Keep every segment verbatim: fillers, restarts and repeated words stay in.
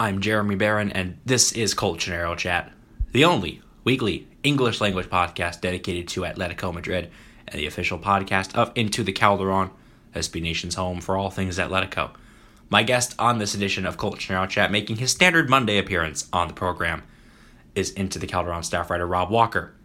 I'm Jeremy Barron, and this is Colchonero Chat, the only weekly English language podcast dedicated to Atletico Madrid and the official podcast of Into the Calderon, S B Nation's home for all things Atletico. My guest on this edition of Colchonero Chat, making his standard Monday appearance on the program, is Into the Calderon staff writer Rob Walker.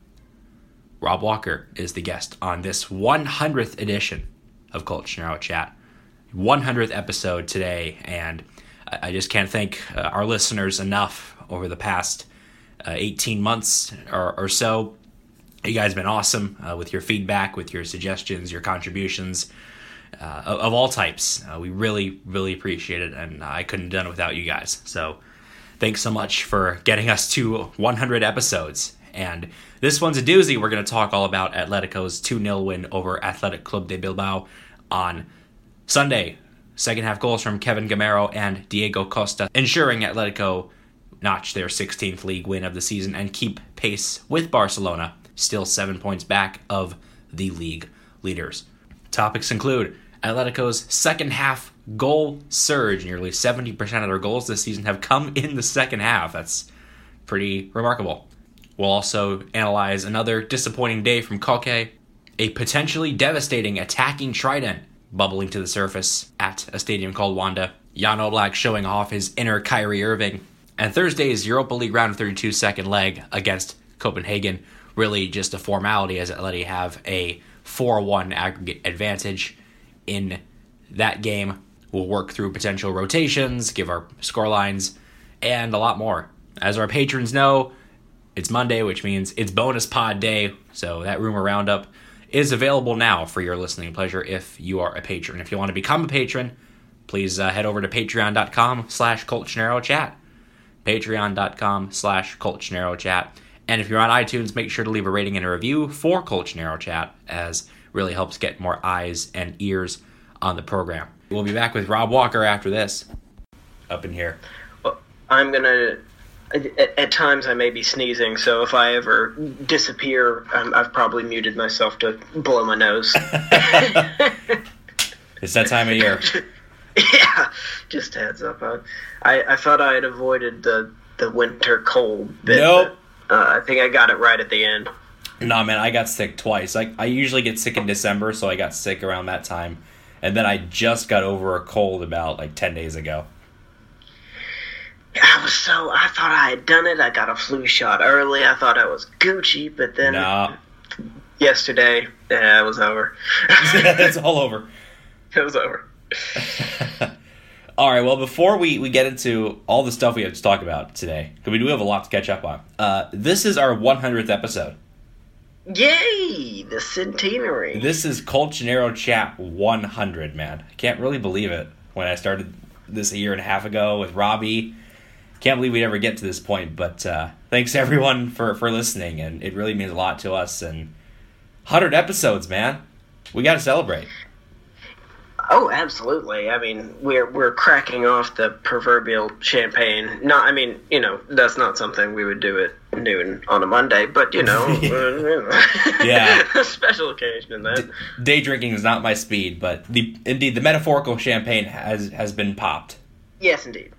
Rob Walker is the guest on this one hundredth edition of Colchonero Chat. one hundredth episode today, and I just can't thank uh, our listeners enough over the past uh, eighteen months or, or so. You guys have been awesome uh, with your feedback, with your suggestions, your contributions uh, of, of all types. Uh, we really, really appreciate it, and I couldn't have done it without you guys. So thanks so much for getting us to one hundred episodes. And this one's a doozy. We're going to talk all about Atletico's two nil win over Athletic Club de Bilbao on Sunday. Second half goals from Kevin Gameiro and Diego Costa, ensuring Atletico notch their sixteenth league win of the season and keep pace with Barcelona, still seven points back of the league leaders. Topics include Atletico's second half goal surge. Nearly seventy percent of their goals this season have come in the second half. That's pretty remarkable. We'll also analyze another disappointing day from Koke, a potentially devastating attacking trident bubbling to the surface at a stadium called Wanda, Jan Oblak showing off his inner Kyrie Irving, and Thursday's Europa League round of thirty-two second leg against Copenhagen, really just a formality as Atleti have a four one aggregate advantage in that game. We'll work through potential rotations, give our scorelines, and a lot more. As our patrons know, it's Monday, which means it's bonus pod day, so that rumor roundup is available now for your listening pleasure if you are a patron. If you want to become a patron, please uh, head over to patreon.com slash colchonerochat. Patreon.com slash colchonerochat. And if you're on iTunes, make sure to leave a rating and a review for Colchonero Chat, as really helps get more eyes and ears on the program. We'll be back with Rob Walker after this. Up in here. Well, I'm going to... At, at times I may be sneezing, so if I ever disappear, um, I've probably muted myself to blow my nose. It's that time of year. Yeah, just a heads up. I, I, I thought I had avoided the, the winter cold bit. Nope. But, uh, I think I got it right at the end. No, man, I got sick twice. I, I usually get sick in December, so I got sick around that time. And then I just got over a cold about like ten days ago. I was so, I thought I had done it. I got a flu shot early. I thought I was Gucci, but then nah. yesterday, yeah, it was over. It's all over. It was over. All right, well, before we, we get into all the stuff we have to talk about today, because we do have a lot to catch up on, uh, this is our one hundredth episode. Yay! The centenary. This is Colchonero Chat one hundred, man. I can't really believe it when I started this a year and a half ago with Robbie. Can't believe we'd ever get to this point, but uh, thanks everyone for, for listening, and it really means a lot to us. And one hundred episodes, man. We got to celebrate. Oh, absolutely. I mean, we're we're cracking off the proverbial champagne. Not, I mean, you know, that's not something we would do at noon on a Monday, but, you know, uh, you know yeah, a special occasion in that. D- day drinking is not my speed, but the indeed, the metaphorical champagne has, has been popped. Yes, indeed.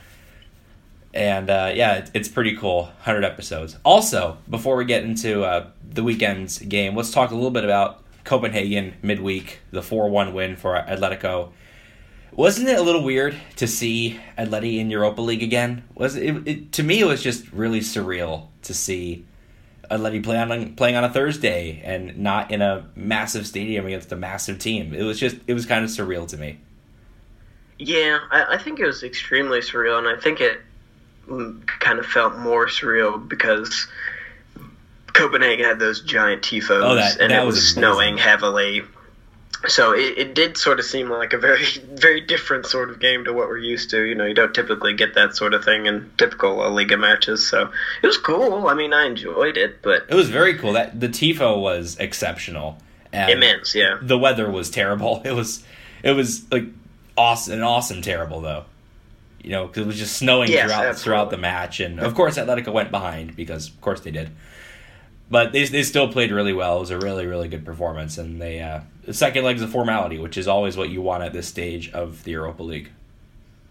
And, uh, yeah, it, it's pretty cool. one hundred episodes. Also, before we get into uh, the weekend's game, let's talk a little bit about Copenhagen midweek, the four one win for Atletico. Wasn't it a little weird to see Atleti in Europa League again? Was it, it to me, it was just really surreal to see Atleti play on, playing on a Thursday and not in a massive stadium against a massive team. It was just, it was kind of surreal to me. Yeah, I, I think it was extremely surreal, and I think it kind of felt more surreal because Copenhagen had those giant tifos, oh, that, and that it was, was snowing heavily. So it, it did sort of seem like a very, very different sort of game to what we're used to. You know, you don't typically get that sort of thing in typical La Liga matches. So it was cool. I mean, I enjoyed it, but it was very cool. That the tifo was exceptional. And immense, yeah. The weather was terrible. It was, it was like awesome, an awesome terrible though. You know, because it was just snowing yes, throughout absolutely. throughout the match, and of course Atletico went behind because of course they did. But they they still played really well. It was a really, really good performance. And they uh, the second leg's a formality, which is always what you want at this stage of the Europa League.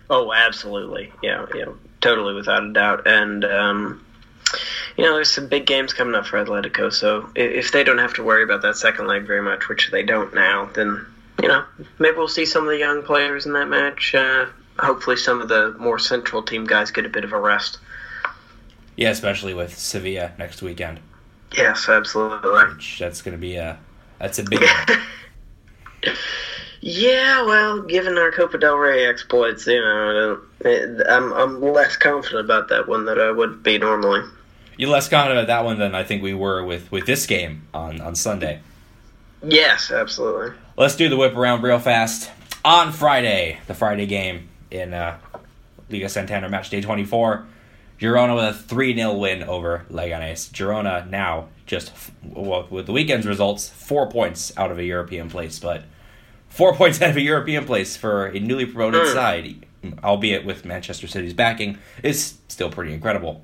Oh, absolutely. Yeah, yeah, totally, without a doubt. And, um, you know, there's some big games coming up for Atletico, so if they don't have to worry about that second leg very much, which they don't now, then, you know, maybe we'll see some of the young players in that match. Uh, hopefully some of the more central team guys get a bit of a rest. Yeah, especially with Sevilla next weekend. Yes, absolutely. Which, that's going to be a, that's a big one. Yeah, well, given our Copa del Rey exploits, you know, I'm I'm less confident about that one than I would be normally. You're less confident about that one than I think we were with, with this game on, on Sunday. Yes, absolutely. Let's do the whip around real fast. On Friday, the Friday game in uh, Liga Santander Match Day twenty-four, Girona with a three nil win over Leganés. Girona now just, well, with the weekend's results, four points out of a European place, but four points out of a European place for a newly promoted mm. side, albeit with Manchester City's backing, is still pretty incredible.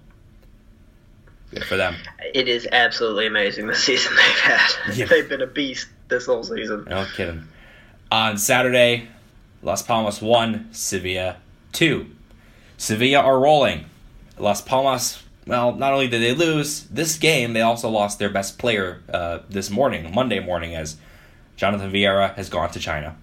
Good for them. It is absolutely amazing the season they've had. Yeah. They've been a beast this whole season. No kidding. On Saturday, Las Palmas one, Sevilla two. Sevilla are rolling. Las Palmas, well, not only did they lose this game, they also lost their best player uh, this morning, Monday morning, as Jonathan Vieira has gone to China.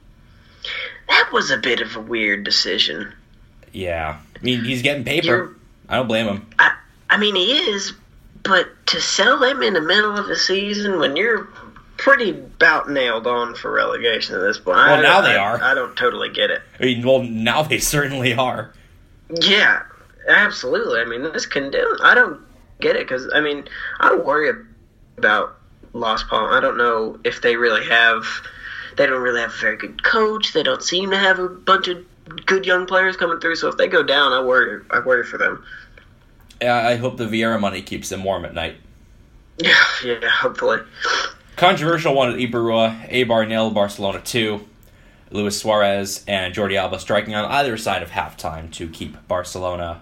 That was a bit of a weird decision. Yeah. I mean, he's getting paper. You're, I don't blame him. I, I mean, he is, but to sell him in the middle of the season when you're pretty about nailed on for relegation at this point. Well, I, now I, they are. I don't totally get it. I mean, well, now they certainly are. Yeah, absolutely. I mean, this condemn. I don't get it because, I mean, I don't worry about Las Palmas. I don't know if they really have. They don't really have a very good coach. They don't seem to have a bunch of good young players coming through. So if they go down, I worry. I worry for them. Yeah, I hope the Vieira money keeps them warm at night. Yeah, yeah, hopefully. Controversial one at Ibarrua. Eibar nil, Barcelona two. Luis Suarez and Jordi Alba striking on either side of halftime to keep Barcelona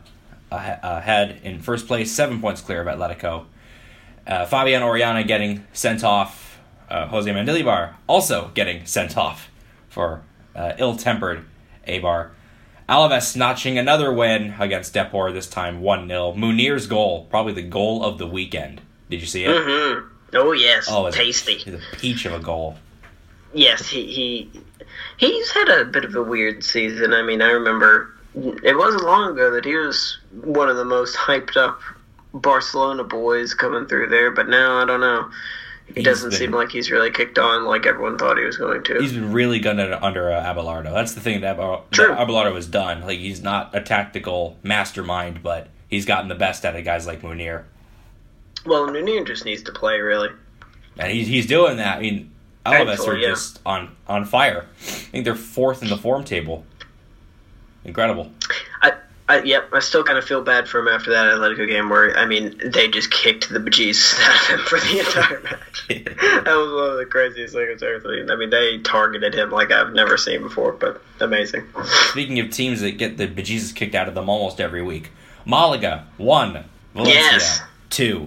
ahead in first place, seven points clear of Atletico. Uh, Fabian Orellana getting sent off. Uh, Jose Mendilibar also getting sent off for uh, ill-tempered Eibar. Alaves notching another win against Depor, this time one nil. Munir's goal, probably the goal of the weekend. Did you see it? Mm-hmm. Oh, yes. Oh, it's tasty. A, it's a peach of a goal. Yes, he, he he's had a bit of a weird season. I mean, I remember it wasn't long ago that he was one of the most hyped up Barcelona boys coming through there, but now, I don't know. He he's doesn't been, seem like he's really kicked on like everyone thought he was going to. He's been really good under uh, Abelardo. That's the thing that, Ab- that Abelardo has done. Like, he's not a tactical mastermind, but he's gotten the best out of guys like Munir. Well, Munir just needs to play, really. And he's, he's doing that. I mean, Alaves Thankfully, are yeah. just on, on fire. I think they're fourth in the form table. Incredible. I, I yep, I still kind of feel bad for him after that Atletico game where, I mean, they just kicked the bejesus out of him for the entire match. That was one of the craziest things I've ever seen. I mean, they targeted him like I've never seen before, but amazing. Speaking of teams that get the bejesus kicked out of them almost every week, Malaga, one. Valencia, yes. two.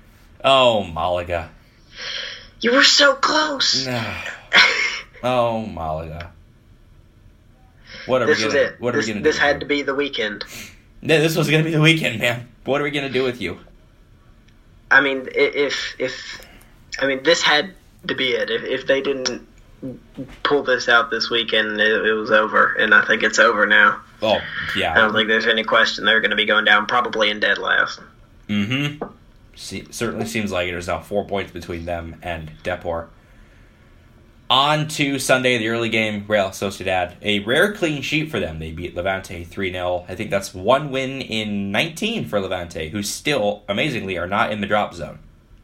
Oh, Malaga. You were so close. Oh, Malaga. What are this we was gonna, it. What are this, we going to do? This had to be the weekend. Yeah, this was going to be the weekend, man. What are we going to do with you? I mean, if if I mean, this had to be it. If if they didn't pull this out this weekend, it, it was over, and I think it's over now. Oh, yeah. I don't think there's any question they're going to be going down probably in dead last. Mm-hmm. See, certainly seems like it. There's now four points between them and Depor. On to Sunday, the early game, Real Sociedad. A rare clean sheet for them. They beat Levante three nil. I think that's one win in nineteen for Levante, who still, amazingly, are not in the drop zone.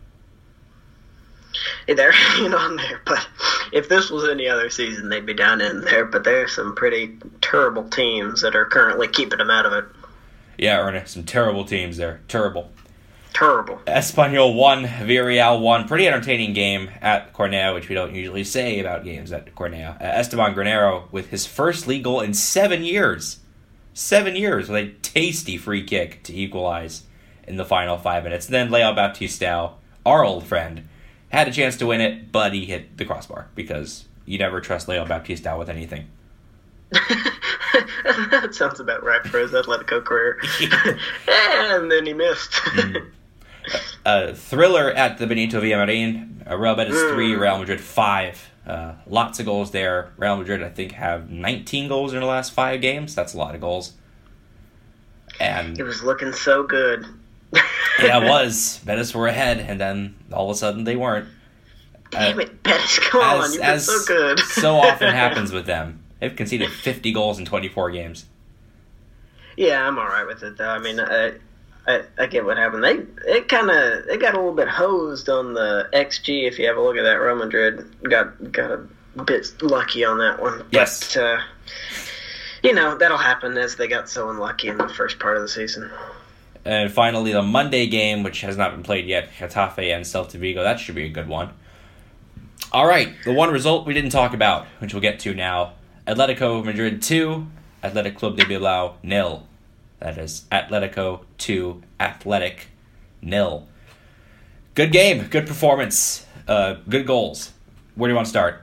They're hanging on there, but if this was any other season, they'd be down in there. But there are some pretty terrible teams that are currently keeping them out of it. Yeah, Ernest, some terrible teams there. Terrible. Terrible. Espanyol won, Villarreal won. Pretty entertaining game at Cornellà, which we don't usually say about games at Cornellà. Uh, Esteban Granero with his first league goal in seven years. Seven years with a tasty free kick to equalize in the final five minutes. And then Leo Baptistao, our old friend, had a chance to win it, but he hit the crossbar because you never trust Leo Baptistao with anything. that sounds about right for his Atletico career. And then he missed. mm. uh, thriller at the Benito Villamarin. Uh, Real Betis mm. three, Real Madrid five. Uh, lots of goals there. Real Madrid, I think, have nineteen goals in the last five games. That's a lot of goals. And it was looking so good. Yeah, it was. Betis were ahead, and then all of a sudden they weren't. Damn uh, it, Betis, come as, on, you've been so good. So often happens with them. They've conceded fifty goals in twenty-four games. Yeah, I'm all right with it, though. I mean, I, I, I get what happened. They it kind of they got a little bit hosed on the X G. If you have a look at that, Real Madrid got got a bit lucky on that one. Yes. But, uh, you know, that'll happen as they got so unlucky in the first part of the season. And finally, the Monday game, which has not been played yet, Getafe and Celta Vigo. That should be a good one. All right, the one result we didn't talk about, which we'll get to now. Atletico Madrid two, Athletic Club de Bilbao nil. That is Atletico two, Athletic nil. Good game, good performance, uh, good goals. Where do you want to start?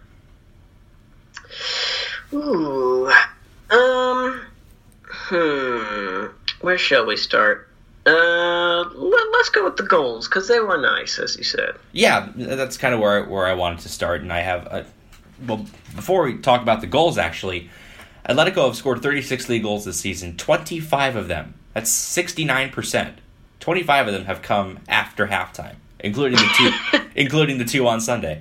Ooh, um, hmm, where shall we start? Uh, let, let's go with the goals, because they were nice, as you said. Yeah, that's kind of where, where I wanted to start, and I have, a, well, before we talk about the goals, actually, Atletico have scored thirty-six league goals this season, twenty-five of them, that's sixty-nine percent. twenty-five of them have come after halftime, including the two, including the two on Sunday.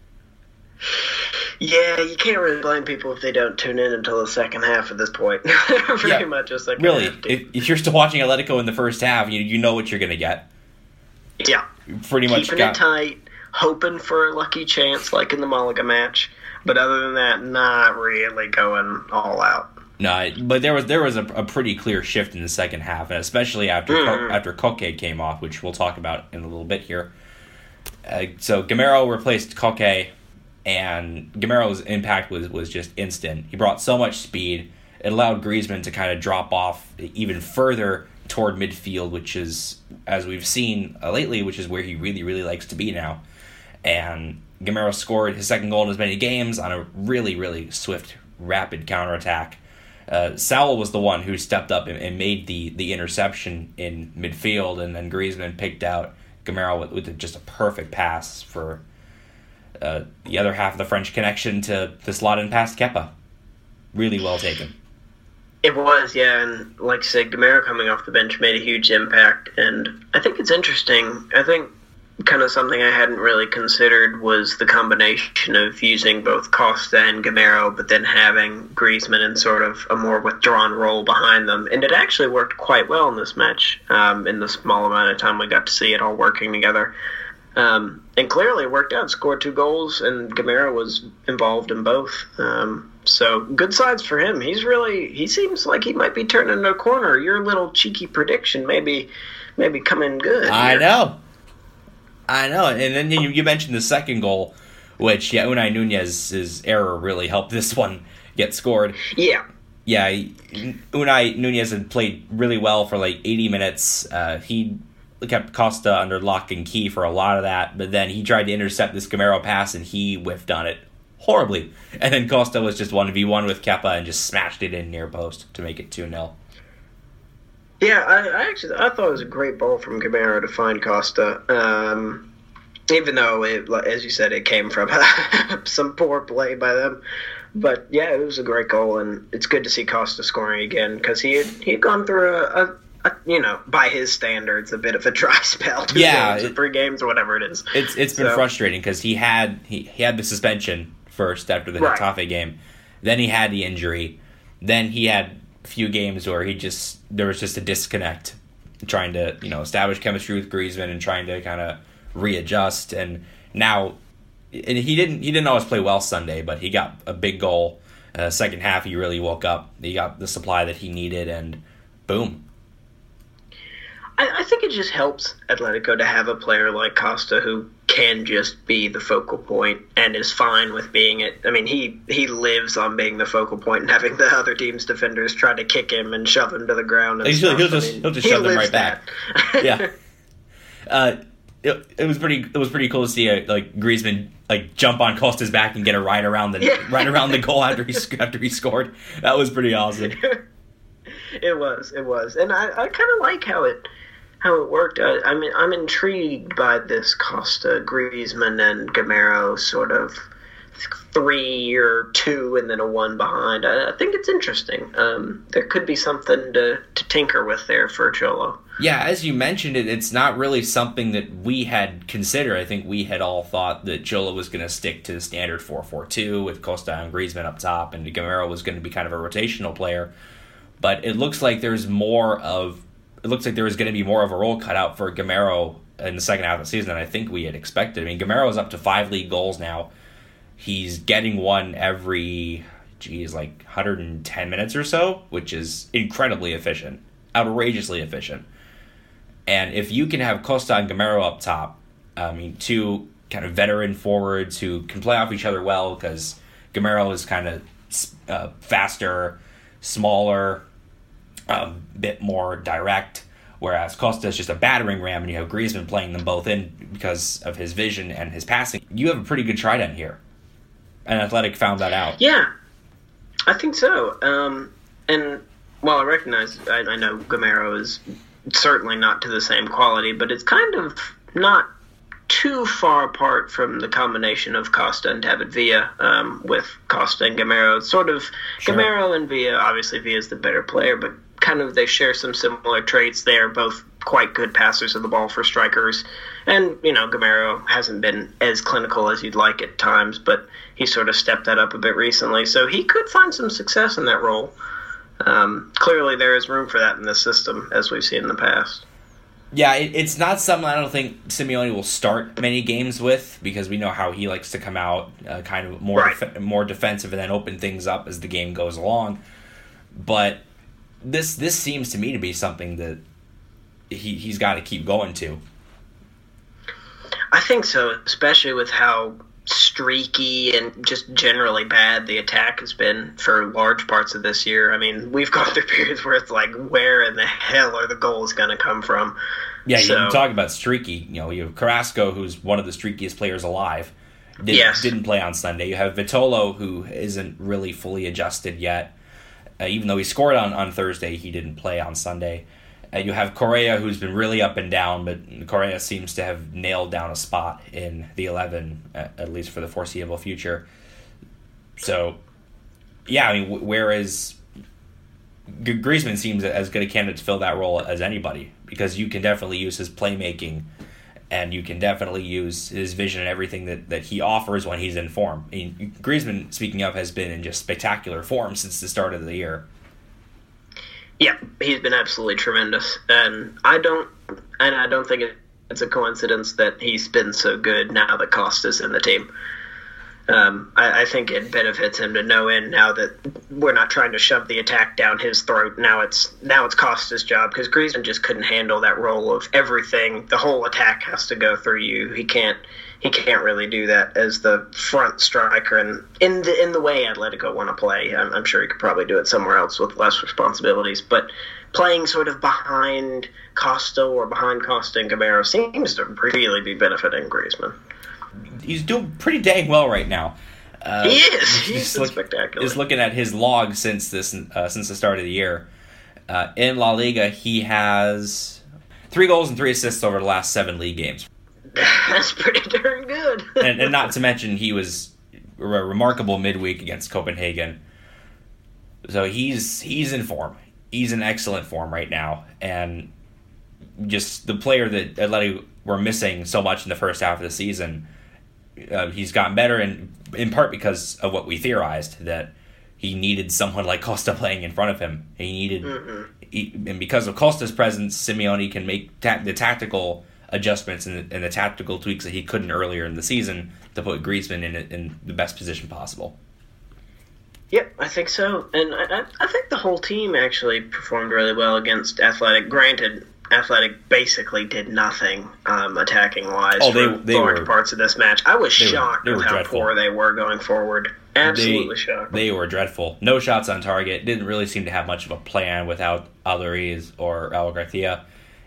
Yeah, you can't really blame people if they don't tune in until the second half at this point. Pretty yeah, much a second really, half. Really, if, if you're still watching Atletico in the first half, you you know what you're going to get. Yeah. You pretty much Keeping got... it tight, hoping for a lucky chance like in the Malaga match. But other than that, not really going all out. No, but there was there was a, a pretty clear shift in the second half, and especially after mm. after Koke came off, which we'll talk about in a little bit here. Uh, so Gamero replaced Koke, and Gamero's impact was, was just instant. He brought so much speed. It allowed Griezmann to kind of drop off even further toward midfield, which is, as we've seen uh, lately, which is where he really, really likes to be now. And Gamero scored his second goal in as many games on a really, really swift, rapid counterattack. Uh, Saul was the one who stepped up and, and made the, the interception in midfield, and then Griezmann picked out Gamero with, with just a perfect pass for uh, the other half of the French connection to the slot in past Kepa. Really well taken. It was, yeah, and like I said, Gamero coming off the bench made a huge impact, and I think it's interesting. I think kind of something I hadn't really considered was the combination of using both Costa and Gamero, but then having Griezmann in sort of a more withdrawn role behind them. And it actually worked quite well in this match, um, in the small amount of time we got to see it all working together. Um, and clearly it worked out. Scored two goals, and Gamero was involved in both. Um, so good signs for him. He's really, he seems like he might be turning a corner. Your little cheeky prediction maybe, maybe coming good. I here. know. I know, and then you, you mentioned the second goal, which, yeah, Unai Nunez's error really helped this one get scored. Yeah. Yeah, Unai Nunez had played really well for like eighty minutes. Uh, he kept Costa under lock and key for a lot of that, but then he tried to intercept this Gamero pass, and he whiffed on it horribly. And then Costa was just one v one with Kepa and just smashed it in near post to make it two nil. Yeah, I, I actually I thought it was a great ball from Gamero to find Costa. Um, even though, it, as you said, it came from some poor play by them. But yeah, it was a great goal, and it's good to see Costa scoring again because he had he had gone through a, a, a you know by his standards a bit of a dry spell. Two yeah, games, it, three games or whatever it is. It's it's been so. frustrating because he had he, he had the suspension first after the right. Getafe game, then he had the injury, then he had few games where he just there was just a disconnect, trying to you know establish chemistry with Griezmann and trying to kind of readjust. And now, and he didn't he didn't always play well Sunday, but he got a big goal. Uh, second half, he really woke up. He got the supply that he needed, and boom. I, I think it just helps Atletico to have a player like Costa who can just be the focal point and is fine with being it. I mean, he, he lives on being the focal point and having the other team's defenders try to kick him and shove him to the ground. And he'll, stuff. he'll just I mean, he'll just he shove them right that. back. yeah. Uh, it, it was pretty it was pretty cool to see a, like Griezmann like jump on Costa's back and get a ride around the yeah. right around the goal after he after he scored. That was pretty awesome. It was, it was, and I, I kind of like how it how it worked. I, I mean, I'm intrigued by this Costa, Griezmann, and Gameiro sort of three or two and then a one behind. I, I think it's interesting. Um, there could be something to, to tinker with there for Cholo. Yeah, as you mentioned it, it's not really something that we had considered. I think we had all thought that Cholo was going to stick to the standard four four two with Costa and Griezmann up top, and Gameiro was going to be kind of a rotational player. But it looks like there's more of it looks like there was going to be more of a role cut out for Gameiro in the second half of the season than I think we had expected. I mean, Gameiro is up to five league goals now. He's getting one every, geez, like one hundred ten minutes or so, which is incredibly efficient, outrageously efficient. And if you can have Costa and Gameiro up top, I mean, two kind of veteran forwards who can play off each other well, because Gameiro is kind of uh, faster, smaller, a um, bit more direct, whereas Costa is just a battering ram, and you have Griezmann playing them both in because of his vision and his passing. You have a pretty good trident here. And Athletic found that out. Yeah, I think so. Um, and while I recognize, I, I know Gameiro is certainly not to the same quality, but it's kind of not too far apart from the combination of Costa and David Villa, um, with Costa and Gameiro. It's sort of sure. Gameiro and Villa, obviously Villa's the better player, but kind of they share some similar traits. They are both quite good passers of the ball for strikers. And, you know, Gameiro hasn't been as clinical as you'd like at times, but he sort of stepped that up a bit recently. So he could find some success in that role. Um, clearly there is room for that in this system, as we've seen in the past. Yeah, it, it's not something I don't think Simeone will start many games with, because we know how he likes to come out uh, kind of more right. def- more defensive and then open things up as the game goes along. But this this seems to me to be something that he, he's got to keep going to. I think so, especially with how streaky and just generally bad the attack has been for large parts of this year. I mean, we've gone through periods where it's like, where in the hell are the goals going to come from? Yeah, so, you talk about streaky. You know, you have Carrasco, who's one of the streakiest players alive. Didn't, yes. didn't play on Sunday. You have Vitolo, who isn't really fully adjusted yet. Uh, even though he scored on, on Thursday, he didn't play on Sunday. Uh, you have Correa, who's been really up and down, but Correa seems to have nailed down a spot in the eleven, at, at least for the foreseeable future. So, yeah, I mean, w- whereas G- Griezmann seems as good a candidate to fill that role as anybody, because you can definitely use his playmaking, and you can definitely use his vision and everything that, that he offers when he's in form. I mean, Griezmann, speaking of, has been in just spectacular form since the start of the year. Yeah, he's been absolutely tremendous, and I don't, and I don't think it's a coincidence that he's been so good now that Costa's in the team. Um, I, I think it benefits him to know in now that we're not trying to shove the attack down his throat. Now it's now it's Costa's job, because Griezmann just couldn't handle that role of everything. The whole attack has to go through you. He can't. He can't really do that as the front striker, and in the in the way Atletico want to play. I'm, I'm sure he could probably do it somewhere else with less responsibilities. But playing sort of behind Costa or behind Costa and Gameiro seems to really be benefiting Griezmann. He's doing pretty dang well right now. Uh, he is. He's look, spectacular. Just looking at his log since this uh, since the start of the year, uh, in La Liga he has three goals and three assists over the last seven league games. That's pretty darn good. and, and not to mention he was a remarkable midweek against Copenhagen. So he's he's in form. He's in excellent form right now, and just the player that Atleti were missing so much in the first half of the season. Uh, he's gotten better, in in part because of what we theorized, that he needed someone like Costa playing in front of him. He needed, mm-hmm. he, and because of Costa's presence, Simeone can make ta- the tactical adjustments and the, and the tactical tweaks that he couldn't earlier in the season to put Griezmann in in the best position possible. Yep, I think so, and I, I think the whole team actually performed really well against Athletic. Granted, Athletic basically did nothing um, attacking-wise oh, they, for they large were, parts of this match. I was they shocked were, they with were how dreadful. poor they were going forward. Absolutely they, shocked. They were dreadful. No shots on target. Didn't really seem to have much of a plan without Alariz or Raul Garcia.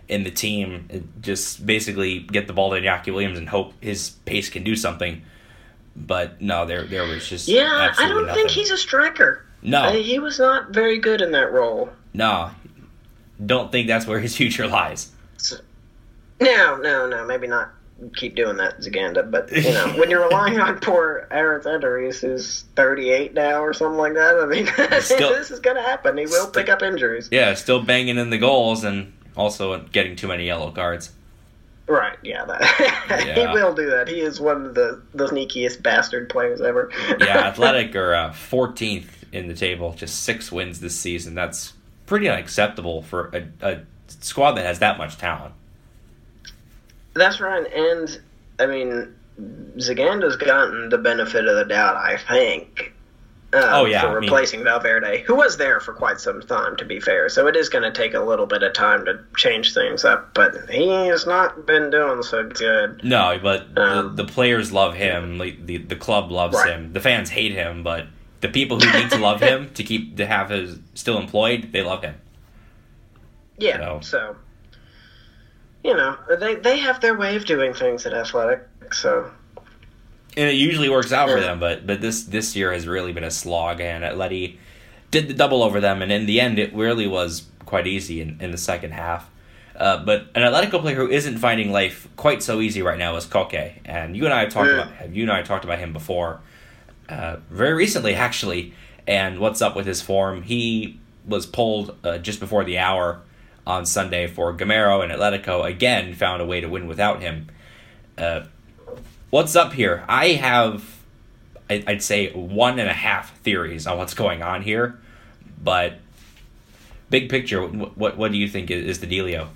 in the team. Just basically get the ball to Iñaki Williams and hope his pace can do something. But no, there there was just yeah. I don't nothing. think he's a striker. No, uh, he was not very good in that role. No, don't think that's where his future lies. So, no, no, no. Maybe not. Keep doing that, Zaganda. But you know, when you're relying on poor Aaron Enders, who's thirty-eight now or something like that, I mean, still, this is going to happen. He will pick up injuries. Yeah, still banging in the goals and also getting too many yellow cards. Right, yeah, that, yeah. He will do that. He is one of the, the sneakiest bastard players ever. Yeah, Athletic are uh, fourteenth in the table, just six wins this season. That's pretty unacceptable for a, a squad that has that much talent. That's right, and, I mean, Zaganda's gotten the benefit of the doubt, I think, um, oh, yeah, for replacing I mean, Valverde, who was there for quite some time, to be fair. So it is going to take a little bit of time to change things up, but he has not been doing so good. No, but um, the, the players love him, like, the the club loves right. him, the fans hate him, but the people who need to love him to keep to have his still employed, they love him. Yeah, so... so you know, they they have their way of doing things at Athletic, so... And it usually works out for them, but but this this year has really been a slog, and Atleti did the double over them, and in the end, it really was quite easy in, in the second half. Uh, but an Atletico player who isn't finding life quite so easy right now is Koke, and you and I have talked yeah. about you and I have talked about him before, uh, very recently actually. And what's up with his form? He was pulled uh, just before the hour on Sunday for Gamero, and Atletico again found a way to win without him. Uh, What's up here? I have, I'd say, one and a half theories on what's going on here, but big picture, what what do you think is the dealio?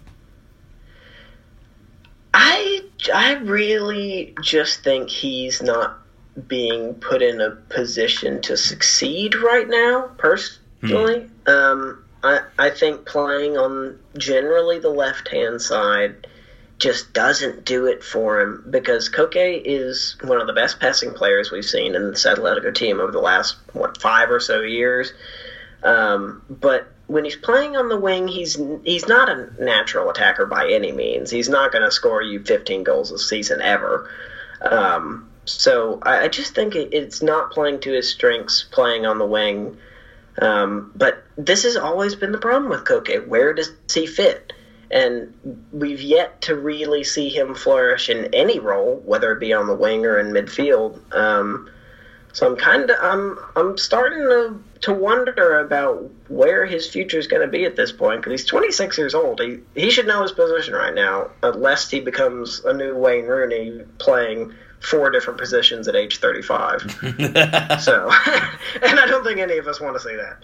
I, I really just think he's not being put in a position to succeed right now, personally. Hmm. Um, I, I think playing on generally the left-hand side just doesn't do it for him, because Koke is one of the best passing players we've seen in this Atletico team over the last, what, five or so years. Um, but when he's playing on the wing, he's he's not a natural attacker by any means. He's not going to score you fifteen goals a season ever. Um, so I, I just think it, it's not playing to his strengths, playing on the wing. Um, but this has always been the problem with Koke. Where does he fit? And we've yet to really see him flourish in any role, whether it be on the wing or in midfield. Um, so I'm kind of I'm I'm starting to to wonder about where his future is going to be at this point, because he's twenty-six years old. He he should know his position right now, unless he becomes a new Wayne Rooney playing four different positions at age thirty-five. So, and I don't think any of us want to see that.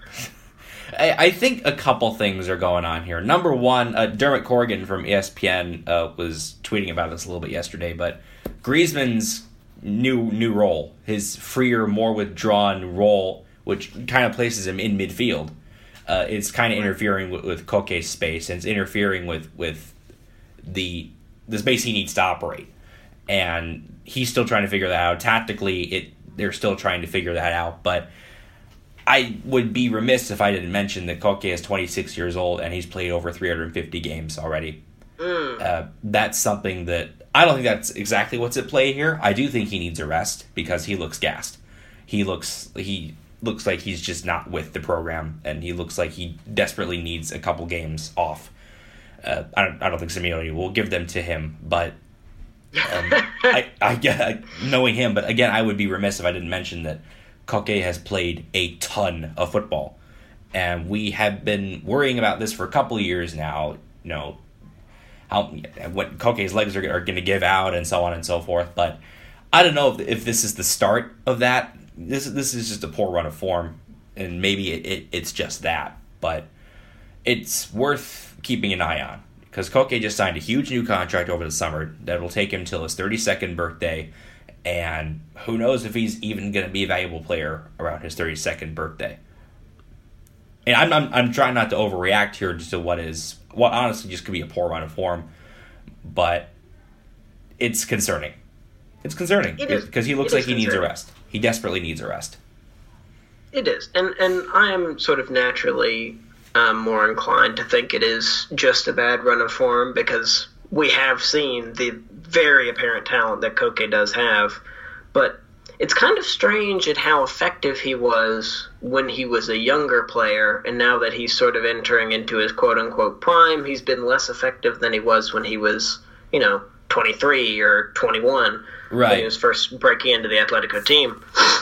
I think a couple things are going on here. Number one, uh, Dermot Corrigan from E S P N uh, was tweeting about this a little bit yesterday, but Griezmann's new new role, his freer, more withdrawn role, which kind of places him in midfield, uh, is kind of interfering with, with Koke's space, and it's interfering with, with the the space he needs to operate. And he's still trying to figure that out. Tactically, it they're still trying to figure that out, but I would be remiss if I didn't mention that Koke is twenty-six years old and he's played over three hundred fifty games already. Mm. Uh, that's something that I don't think that's exactly what's at play here. I do think he needs a rest because he looks gassed. He looks he looks like he's just not with the program, and he looks like he desperately needs a couple games off. Uh, I don't I don't think Simeone will give them to him, but um, I, I, I knowing him. But again, I would be remiss if I didn't mention that Koke has played a ton of football, and we have been worrying about this for a couple of years now. You know, how when Koke's legs are, are going to give out and so on and so forth. But I don't know if, if this is the start of that. This this is just a poor run of form, and maybe it, it it's just that. But it's worth keeping an eye on, because Koke just signed a huge new contract over the summer that will take him till his thirty-second birthday. And who knows if he's even going to be a valuable player around his thirty-second birthday. And I'm, I'm I'm trying not to overreact here to what is what honestly just could be a poor run of form, but it's concerning. It's concerning because he looks like he needs a rest. He desperately needs a rest. It is, and and I am sort of naturally I'm more inclined to think it is just a bad run of form because we have seen the very apparent talent that Koke does have. But it's kind of strange at how effective he was when he was a younger player, and now that he's sort of entering into his quote-unquote prime, he's been less effective than he was when he was, you know, twenty-three or twenty-one, right, when he was first breaking into the Atletico team,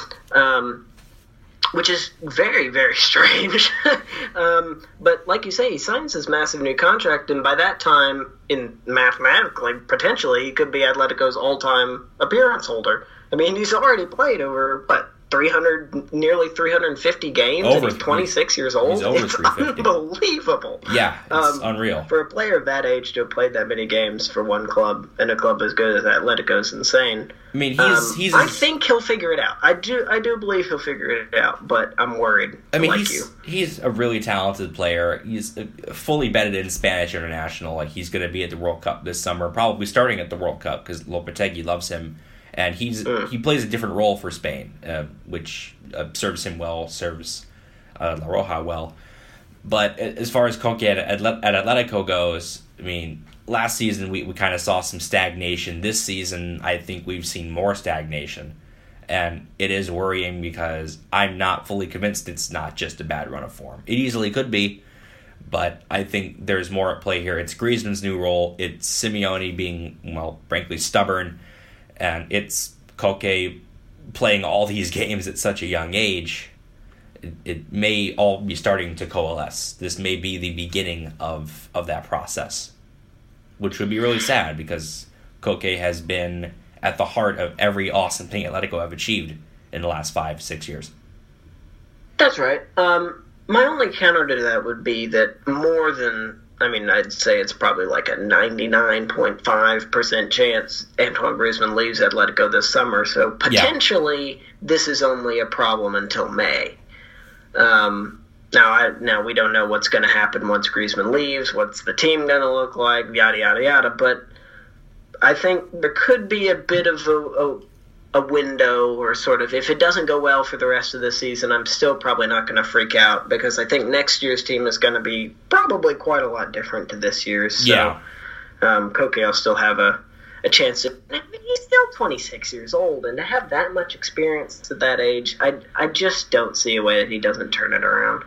um, which is very, very strange. um, but like you say, he signs his massive new contract, and by that time, in mathematically, potentially, he could be Atletico's all-time appearance holder. I mean, he's already played over, what, three hundred, nearly three hundred fifty games, over, and he's twenty-six years old? He's over it's three hundred fifty. Unbelievable. Yeah, it's um, unreal. For a player of that age to have played that many games for one club, and a club as good as Atletico is insane. I mean, he's... Um, he's I think he'll figure it out. I do I do believe he'll figure it out, but I'm worried. I mean, like he's you. he's a really talented player. He's fully bedded in Spanish international. Like, he's going to be at the World Cup this summer, probably starting at the World Cup because Lopetegui loves him. And he's mm. he plays a different role for Spain, uh, which uh, serves him well, serves uh, La Roja well. But as far as Koke at, at Atletico goes, I mean, last season we, we kind of saw some stagnation. This season, I think we've seen more stagnation. And it is worrying because I'm not fully convinced it's not just a bad run of form. It easily could be, but I think there's more at play here. It's Griezmann's new role. It's Simeone being, well, frankly, stubborn. And it's Koke playing all these games at such a young age. It, it may all be starting to coalesce. This may be the beginning of, of that process, which would be really sad because Koke has been at the heart of every awesome thing Atletico have achieved in the last five, six years. That's right. Um, my only counter to that would be that more than... I mean, I'd say it's probably like a ninety-nine point five percent chance Antoine Griezmann leaves Atletico this summer. So potentially, yeah. This is only a problem until May. Um, now, I, now we don't know what's going to happen once Griezmann leaves. What's the team going to look like? Yada yada yada. But I think there could be a bit of a, a a window, or sort of, if it doesn't go well for the rest of the season, I'm still probably not going to freak out because I think next year's team is going to be probably quite a lot different to this year's. So, yeah. Um, Koke will still have a, a chance to. I mean, he's still twenty-six years old, and to have that much experience at that age, I I just don't see a way that he doesn't turn it around.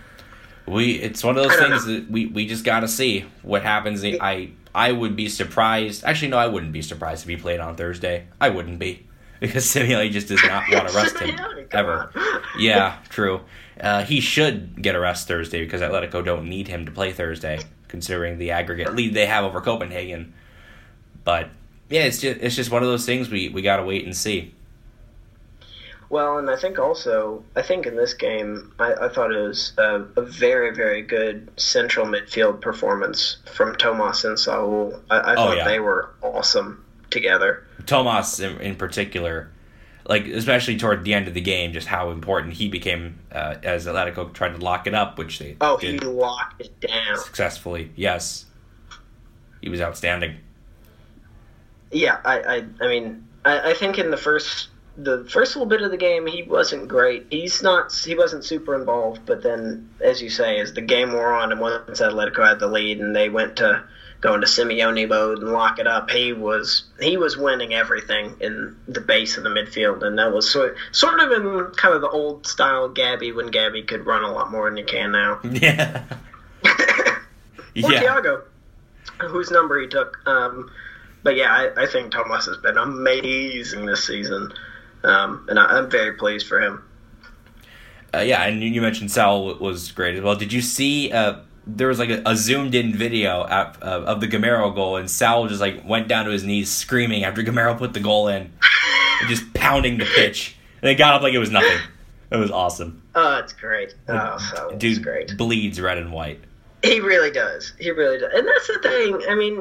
We it's one of those things know. that we, we just got to see what happens. I I would be surprised. Actually, no, I wouldn't be surprised if he played on Thursday. I wouldn't be. Because Simeone just does not want to rest him, ever. Yeah, true. Uh, he should get a rest Thursday because Atletico don't need him to play Thursday, considering the aggregate lead they have over Copenhagen. But, yeah, it's just it's just one of those things we, we got to wait and see. Well, and I think also, I think in this game, I, I thought it was a, a very, very good central midfield performance from Tomas and Saul. I, I thought oh, yeah. they were awesome together. Tomas in, in particular, like especially toward the end of the game, just how important he became uh, as Atletico tried to lock it up, which they oh did he locked it down successfully. Yes, he was outstanding. Yeah, I, I, I mean, I, I think in the first the first little bit of the game, he wasn't great. He's not he wasn't super involved, but then, as you say, as the game wore on, and once Atletico had the lead, and they went to go into Simeone mode and lock it up, he was he was winning everything in the base of the midfield, and that was sort sort of in kind of the old style Gabby when Gabby could run a lot more than you can now. Yeah. Or yeah. Thiago, whose number he took. Um, but yeah, I, I think Tomas has been amazing this season, um, and I, I'm very pleased for him. Uh, yeah, and you mentioned Sal was great as well. Did you see? Uh, there was like a, a zoomed-in video at, uh, of the Gamero goal, and Sal just like went down to his knees screaming after Gamero put the goal in, and just pounding the pitch, and they got up like it was nothing. It was awesome. Oh, it's great. Oh, so dude great. Bleeds red and white. He really does. He really does. And that's the thing. I mean,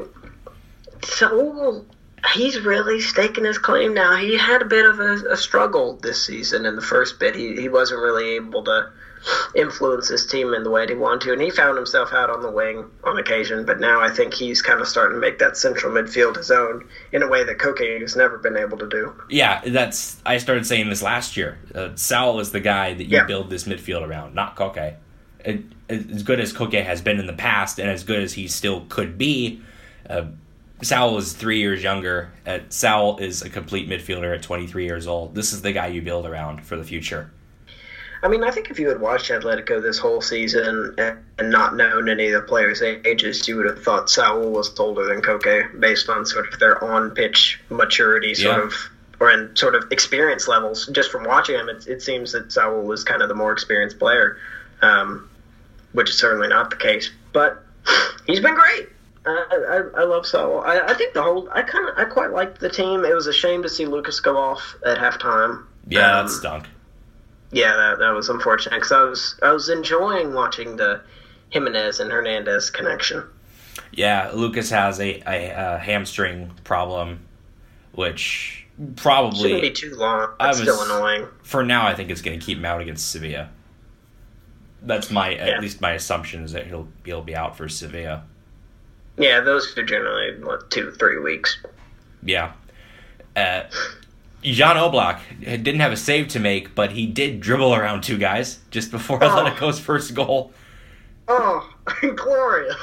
so he's really staking his claim now. He had a bit of a, a struggle this season in the first bit. He he wasn't really able to influence his team in the way that he wanted to, and he found himself out on the wing on occasion, but now I think he's kind of starting to make that central midfield his own in a way that Koke has never been able to do. Yeah, that's I started saying this last year. Uh, Sal is the guy that you yeah. build this midfield around, not Koke. as good as Koke has been in the past and as good as he still could be, uh, Sowell is three years younger. Uh, Sowell is a complete midfielder at twenty-three years old. This is the guy you build around for the future. I mean, I think if you had watched Atletico this whole season and, and not known any of the players' ages, you would have thought Sowell was older than Koke based on sort of their on-pitch maturity, sort Yeah. of, or in sort of experience levels. Just from watching him, it, it seems that Sowell was kind of the more experienced player, um, which is certainly not the case. But he's been great. I, I, I love Sowell. I, I think the whole I kind of I quite liked the team. It was a shame to see Lucas go off at halftime. Yeah, Um, that stunk. Yeah, that, that was unfortunate because I was I was enjoying watching the Jimenez and Hernandez connection. Yeah, Lucas has a, a, a hamstring problem, which probably Shouldn't be too long. I That's was- still annoying. for now I think it's going to keep him out against Sevilla. That's my Yeah. at least my assumption is that he'll he'll be out for Sevilla. Yeah, those are generally what, two three weeks. Yeah. Uh, Jan Oblak didn't have a save to make, but he did dribble around two guys just before Oh. Atletico's first goal. Oh, glorious!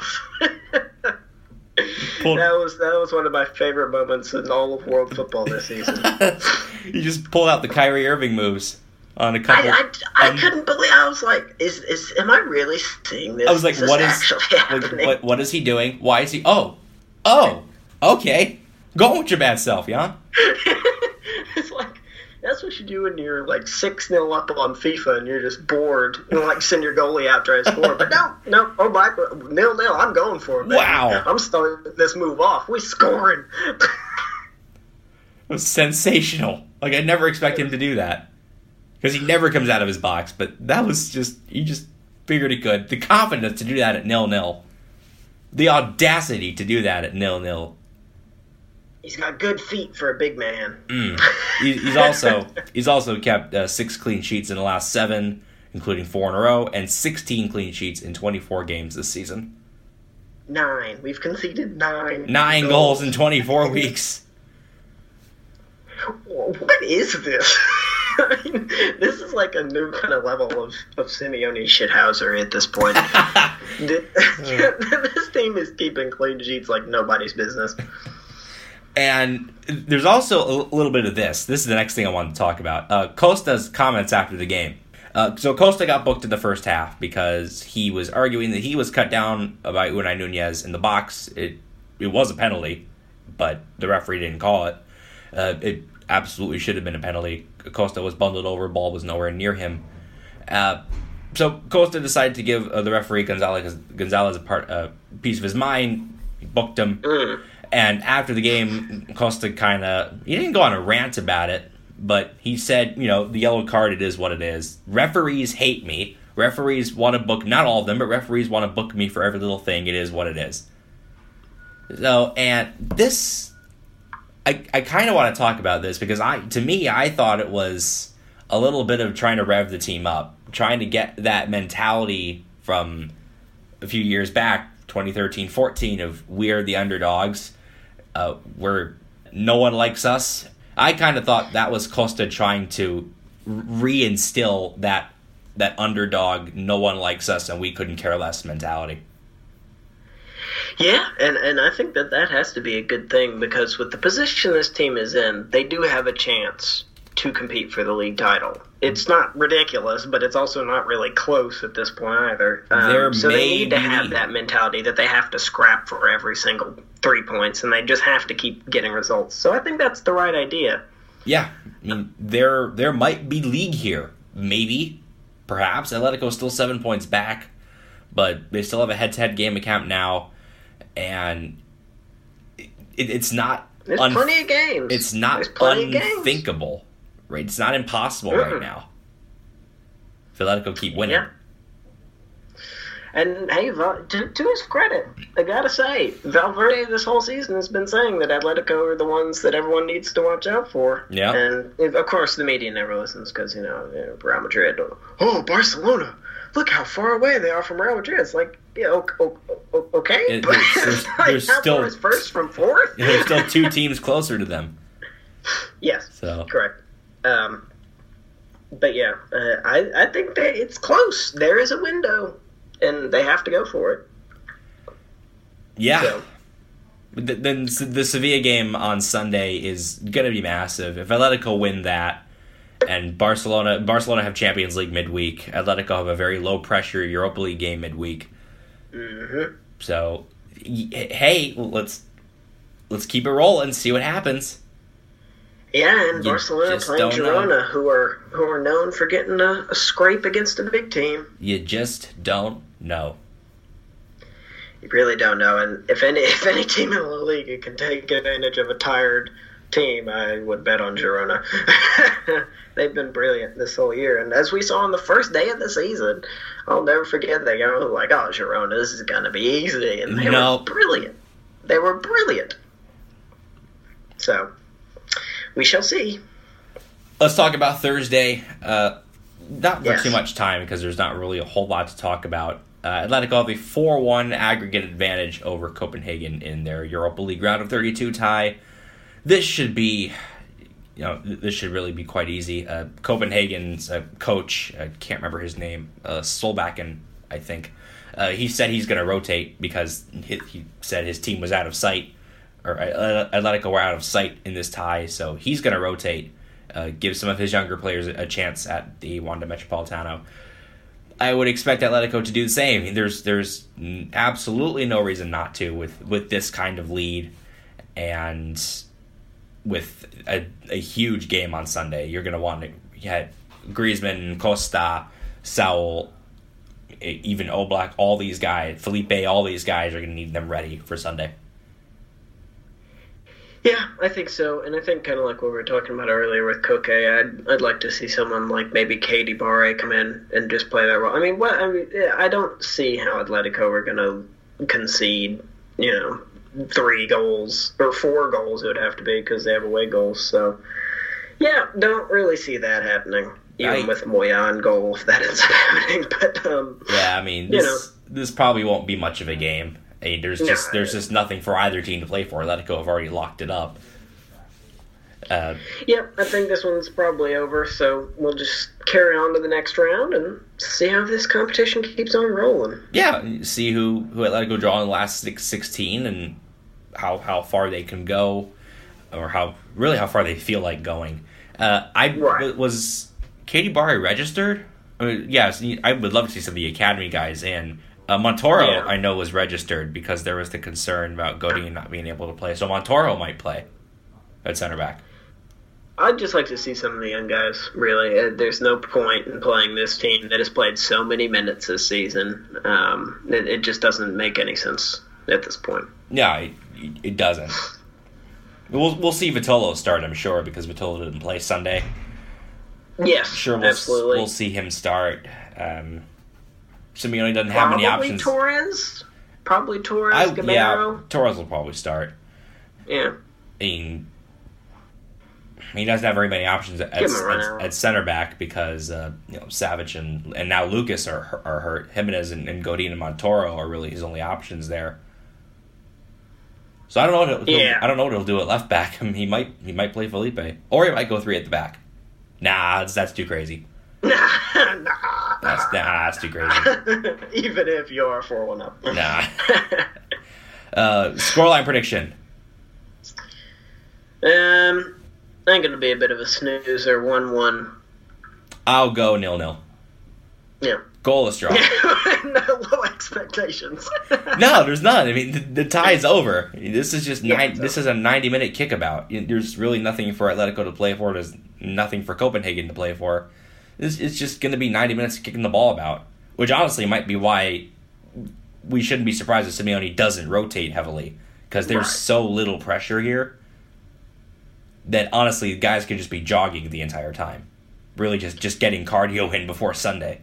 Pulled- That was that was one of my favorite moments in all of world football this season. He just pulled out the Kyrie Irving moves on a I, couple. I, I um, couldn't believe. I was like, "Is is? Am I really seeing this? I was like, is this what is actually like, happening?" what, what is he doing? Why is he? Oh, oh, okay. Go on with your bad self, Jan. It's like that's what you do when you're like six nil up on FIFA and you're just bored. You like send your goalie out try to score, but no, no, oh Black nil nil. I'm going for it. Baby. Wow. I'm starting this move off. We scoring. It was sensational. Like I never expect him to do that because he never comes out of his box. But that was just he just figured it could. The confidence to do that at nil nil, the audacity to do that at nil nil. He's got good feet for a big man. Mm. He, he's also he's also kept uh, six clean sheets in the last seven, including four in a row, and sixteen clean sheets in twenty-four games this season. Nine. We've conceded nine. Nine goals in twenty-four weeks. What is this? I mean, this is like a new kind of level of, of Simeone shithousery at this point. This team is keeping clean sheets like nobody's business. And there's also a little bit of this. This is the next thing I wanted to talk about. Uh, Costa's comments after the game. Uh, so Costa got booked in the first half because he was arguing that he was cut down by Unai Nunez in the box. It it was a penalty, but the referee didn't call it. Uh, it absolutely should have been a penalty. Costa was bundled over, ball was nowhere near him. Uh, so Costa decided to give uh, the referee Gonzalez Gonzalez a part a piece of his mind. He booked him. Mm. And after the game, Costa kind of, he didn't go on a rant about it, but he said, you know, the yellow card, it is what it is. Referees hate me. Referees want to book, not all of them, but referees want to book me for every little thing. It is what it is. So, and this, I, I kind of want to talk about this because I, to me, I thought it was a little bit of trying to rev the team up, trying to get that mentality from a few years back, twenty thirteen fourteen, of we're the underdogs. Uh, where no one likes us. I kind of thought that was Costa trying to reinstill that that underdog, no one likes us, and we couldn't care less mentality. Yeah, and, and I think that that has to be a good thing because with the position this team is in, they do have a chance to compete for the league title. It's not ridiculous, but it's also not really close at this point either. Um, There so they may need to be- have that mentality that they have to scrap for every single three points, and they just have to keep getting results. So I think that's the right idea. Yeah, I mean, there there might be league here. Maybe, perhaps. Atletico's still seven points back, but they still have a head-to-head game at Camp Nou, and it, it's not... There's un- plenty of games. It's not There's plenty of games. unthinkable, right? It's not impossible Mm-mm. right now. If Atletico keep winning. Yeah. And hey, Val- to, to his credit, I gotta say, Valverde this whole season has been saying that Atletico are the ones that everyone needs to watch out for. Yeah. And of course, the media never listens because you know you know, Real Madrid. Oh, Barcelona! Look how far away they are from Real Madrid. It's like, yeah, okay, okay. It- but it's- there's- like, there's how still- far is first from fourth? There's still two teams closer to them. Yes. So Correct. Um, but yeah, uh, I I think that it's close. There is a window. and they have to go for it. Yeah. So. Then the Sevilla game on Sunday is going to be massive. If Atletico win that, and Barcelona Barcelona have Champions League midweek, Atletico have a very low pressure Europa League game midweek. Mm-hmm. So, hey, let's let's keep it rolling, see what happens. Yeah, and you Barcelona playing Girona, know. who are who are known for getting a, a scrape against a big team. You just don't know. You really don't know, and if any if any team in La Liga can take advantage of a tired team, I would bet on Girona. They've been brilliant this whole year, and as we saw on the first day of the season, I'll never forget they go like, "Oh, Girona, this is gonna be easy," and they no. were brilliant. They were brilliant. So, we shall see. Let's talk about Thursday. Uh, not for yes. too much time because there's not really a whole lot to talk about. Uh, Atletico have a four one aggregate advantage over Copenhagen in their Europa League round of thirty-two tie. This should be, you know, this should really be quite easy. Uh, Copenhagen's uh, coach, I can't remember his name, uh, Solbakken, I think. Uh, he said he's going to rotate because he, he said his team was out of sight, or uh, Atletico were out of sight in this tie, so he's going to rotate, uh, give some of his younger players a chance at the Wanda Metropolitano. I would expect Atletico to do the same. There's there's absolutely no reason not to with, with this kind of lead and with a, a huge game on Sunday. You're going to want to get Griezmann, Costa, Saul, even Oblak, all these guys, Felipe, all these guys are going to need them ready for Sunday. Yeah, I think so, and I think kind of like what we were talking about earlier with Koke, I'd I'd like to see someone like maybe Katie Barre come in and just play that role. I mean, what I mean, I don't see how Atletico are going to concede, you know, three goals or four goals. It would have to be because they have away goals. So, yeah, don't really see that happening, even I, with Moyan goal if that ends up happening. But um, yeah, I mean, this, you know, this probably won't be much of a game. I mean, there's just there's just nothing for either team to play for. Atletico have already locked it up. Uh, yeah, I think this one's probably over, so we'll just carry on to the next round and see how this competition keeps on rolling. Yeah, see who, who Atletico draw in the last six, sixteen and how how far they can go, or how really how far they feel like going. Uh, I right. was Katie Barre registered? I mean, yes, I would love to see some of the academy guys in. Uh, Montoro, yeah. I know, was registered because there was the concern about Godin not being able to play. So Montoro might play at center back. I'd just like to see some of the young guys, really. There's no point in playing this team that has played so many minutes this season. Um, it, it just doesn't make any sense at this point. Yeah, it, it doesn't. We'll we'll see Vitolo start, I'm sure, because Vitolo didn't play Sunday. Yes, sure, we'll, absolutely. We'll see him start. Um Simeone doesn't probably have many options. Torres? Probably Torres, I, Gamero. Yeah, Torres will probably start. Yeah. I mean, he doesn't have very many options at, at, at center back because uh, you know Savic and and now Lucas are are hurt. Jimenez and, and Godin and Montoro are really his only options there. So I don't know. What he'll, yeah. I don't know what he'll do at left back. I mean, he might he might play Felipe, or he might go three at the back. Nah, that's, that's too crazy. Nah, nah. That's, nah, that's too crazy. Even if you're four one up. Nah. uh, scoreline prediction. Um, I'm going to be a bit of a snoozer, one one. I'll go nil nil. Yeah. Goalless draw. No low expectations. No, there's none. I mean, the, the tie is over. This is just yeah, nine, this is a ninety-minute kickabout. There's really nothing for Atletico to play for. There's nothing for Copenhagen to play for. It's, it's just going to be ninety minutes kicking the ball about, which honestly might be why we shouldn't be surprised if Simeone doesn't rotate heavily, because there's right. so little pressure here that honestly guys can just be jogging the entire time. Really just, just getting cardio in before Sunday.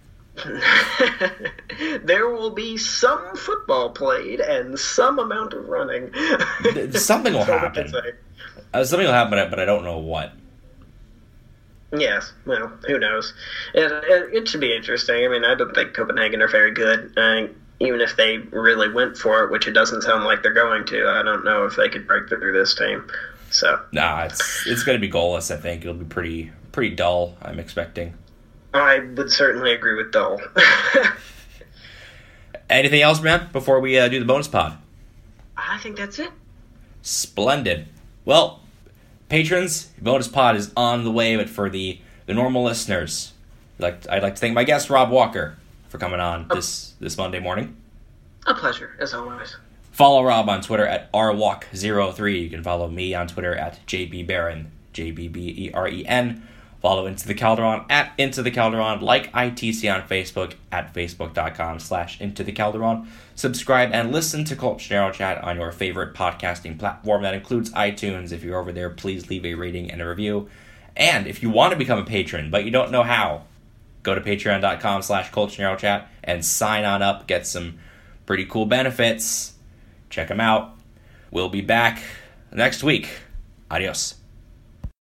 There will be some football played and some amount of running. Something will happen. Uh, something will happen, but I don't know what. Yes, well, who knows? It, it, it should be interesting. I mean, I don't think Copenhagen are very good. Uh, even if they really went for it, which it doesn't sound like they're going to, I don't know if they could break through this team. So, nah, it's it's going to be goalless. I think it'll be pretty pretty dull. I'm expecting. I would certainly agree with dull. Anything else, man, before we uh, do the bonus pod? I think that's it. Splendid. Well, patrons, bonus pod is on the way, but for the, the normal listeners, I'd like, I'd like to thank my guest, Rob Walker, for coming on oh. this, this Monday morning. A pleasure, as always. Follow Rob on Twitter at r walk zero three. You can follow me on Twitter at j b beren, J B B E R E N. Follow Into the Calderon at Into the Calderon. Like I T C on Facebook at facebook.com slash Into the Calderon. Subscribe and listen to Culture General Chat on your favorite podcasting platform. That includes iTunes. If you're over there, please leave a rating and a review. And if you want to become a patron, but you don't know how, go to patreon.com slash Culture General Chat and sign on up. Get some pretty cool benefits. Check them out. We'll be back next week. Adios.